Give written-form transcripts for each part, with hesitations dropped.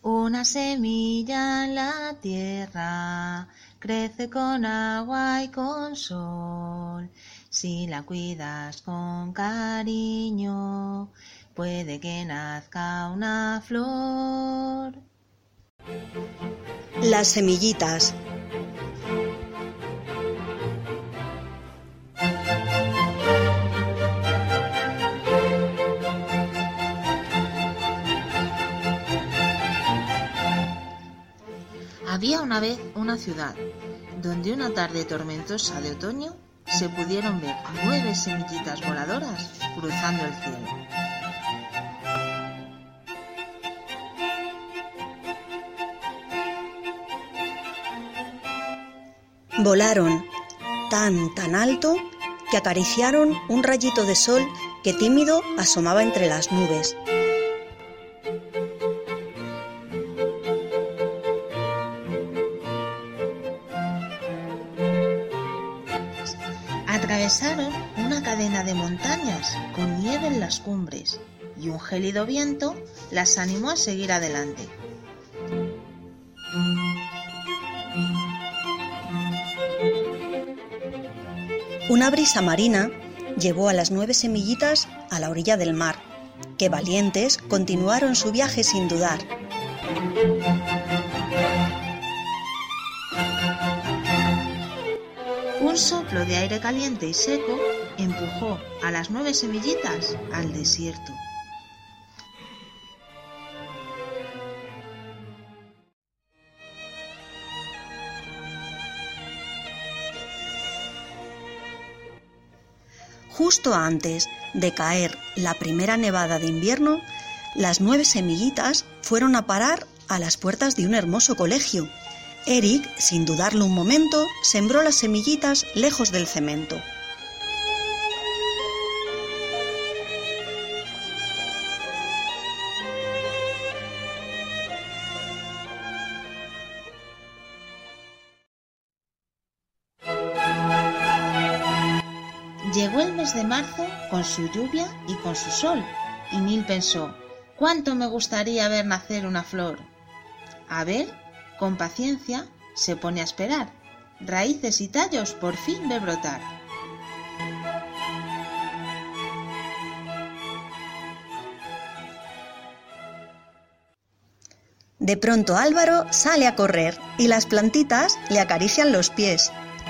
Una semilla en la tierra crece con agua y con sol. Si la cuidas con cariño, puede que nazca una flor. Las semillitas. Había una vez una ciudad donde una tarde tormentosa de otoño se pudieron ver 9 semillitas voladoras cruzando el cielo. Volaron tan alto que acariciaron un rayito de sol que tímido asomaba entre las nubes. Atravesaron una cadena de montañas con nieve en las cumbres y un gélido viento las animó a seguir adelante. Una brisa marina llevó a las 9 semillitas a la orilla del mar, que valientes continuaron su viaje sin dudar. Un soplo de aire caliente y seco empujó a las 9 semillitas al desierto. Justo antes de caer la primera nevada de invierno, las 9 semillitas fueron a parar a las puertas de un hermoso colegio. Eric, sin dudarlo un momento, sembró las semillitas lejos del cemento. Llegó el mes de marzo con su lluvia y con su sol, y Neil pensó: ¿cuánto me gustaría ver nacer una flor? Abel, con paciencia, se pone a esperar. Raíces y tallos por fin ve brotar. De pronto Álvaro sale a correr y las plantitas le acarician los pies.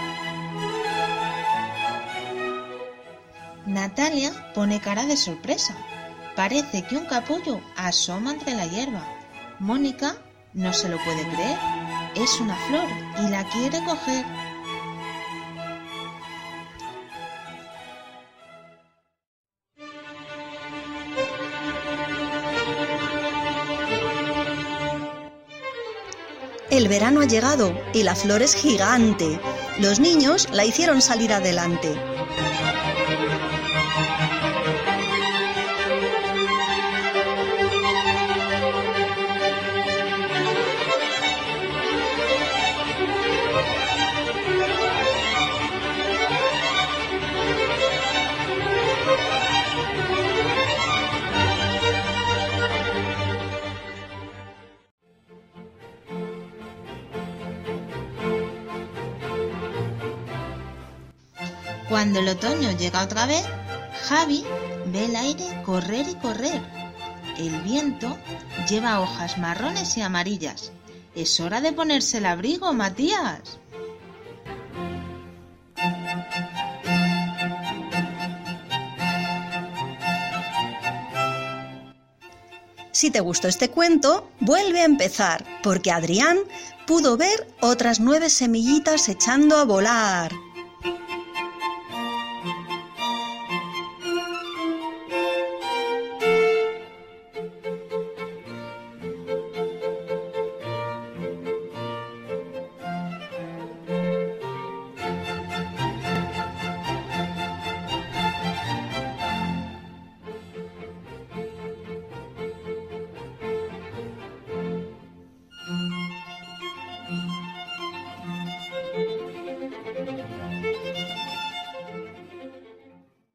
Natalia pone cara de sorpresa. Parece que un capullo asoma entre la hierba. Mónica no se lo puede creer. Es una flor y la quiere coger. El verano ha llegado y la flor es gigante. Los niños la hicieron salir adelante. Cuando el otoño llega otra vez, Javi ve el aire correr y correr. El viento lleva hojas marrones y amarillas. Es hora de ponerse el abrigo, Matías. Si te gustó este cuento, vuelve a empezar, porque Adrián pudo ver otras 9 semillitas echando a volar.